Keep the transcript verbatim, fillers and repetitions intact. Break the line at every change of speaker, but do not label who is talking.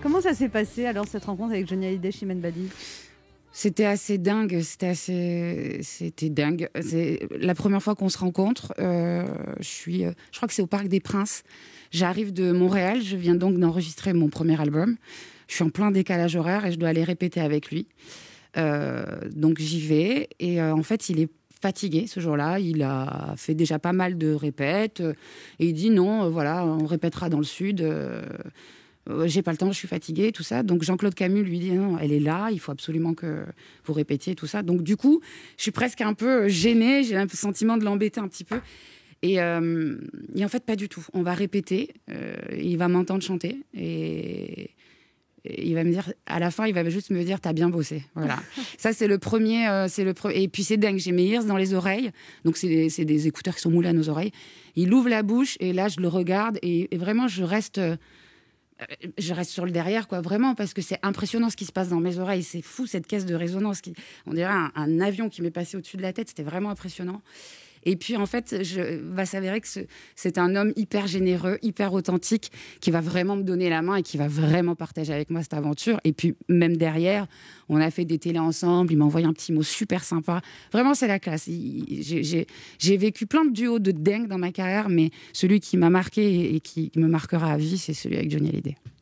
Comment ça s'est passé alors cette rencontre avec Johnny Hallyday, Chimène Badi?
C'était assez dingue, c'était assez, c'était dingue. C'est la première fois qu'on se rencontre. Euh, je suis, je crois que c'est au Parc des Princes. J'arrive de Montréal, je viens donc d'enregistrer mon premier album. Je suis en plein décalage horaire et je dois aller répéter avec lui. Euh, donc j'y vais et euh, en fait il est fatigué ce jour-là. Il a fait déjà pas mal de répètes euh, et il dit non, euh, voilà, on répétera dans le sud. Euh, Euh, j'ai pas le temps, je suis fatiguée, tout ça. Donc Jean-Claude Camus lui dit non, elle est là, il faut absolument que vous répétiez, tout ça. Donc du coup, je suis presque un peu gênée, j'ai un sentiment de l'embêter un petit peu. Et, euh, et en fait, pas du tout. On va répéter, euh, il va m'entendre chanter et, et il va me dire, à la fin, il va juste me dire, t'as bien bossé. Voilà. Ça, c'est le premier, euh, c'est le pre... Et puis c'est dingue, j'ai mes ears dans les oreilles. Donc c'est des, c'est des écouteurs qui sont moulés à nos oreilles. Il ouvre la bouche et là, je le regarde et, et vraiment, je reste... je reste sur le derrière, quoi, vraiment, parce que c'est impressionnant ce qui se passe dans mes oreilles. C'est fou, cette caisse de résonance. Qui, on dirait un, un avion qui m'est passé au-dessus de la tête. C'était vraiment impressionnant. Et puis, en fait, je, va s'avérer que ce, c'est un homme hyper généreux, hyper authentique, qui va vraiment me donner la main et qui va vraiment partager avec moi cette aventure. Et puis, même derrière, on a fait des télés ensemble. Il m'a envoyé un petit mot super sympa. Vraiment, c'est la classe. Il, j'ai, j'ai, j'ai vécu plein de duos de dingue dans ma carrière, mais celui qui m'a marqué et qui me marquera à vie, c'est celui avec Johnny Hallyday.